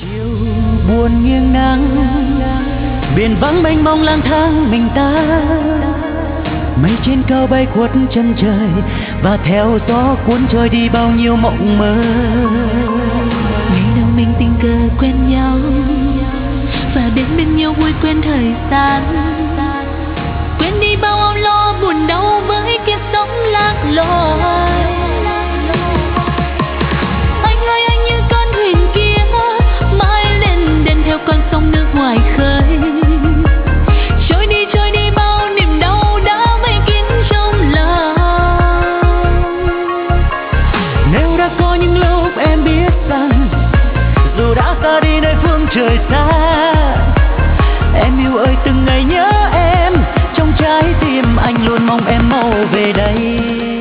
chiều buồn nghiêng nắng, biển vắng mênh mông lang thang mình ta. Mây trên cao bay khuất chân trời và theo gió cuốn trôi đi bao nhiêu mộng mơ. Ngày nào mình tình cờ quen nhau và đến bên nhau vui quên thời gian, quên đi bao âu lo buồn đau với kiếp sống lạc lối. Anh ơi anh như con thuyền kia mãi lên đên theo con sông nước ngoài khơi, trôi đi bao niềm đau đã vây kín trong lòng. Nếu đã có những lúc em biết rằng dù đã xa đi nơi phương trời xa, em yêu ơi từng ngày nhớ em, trong trái tim anh luôn mong em mau về đây.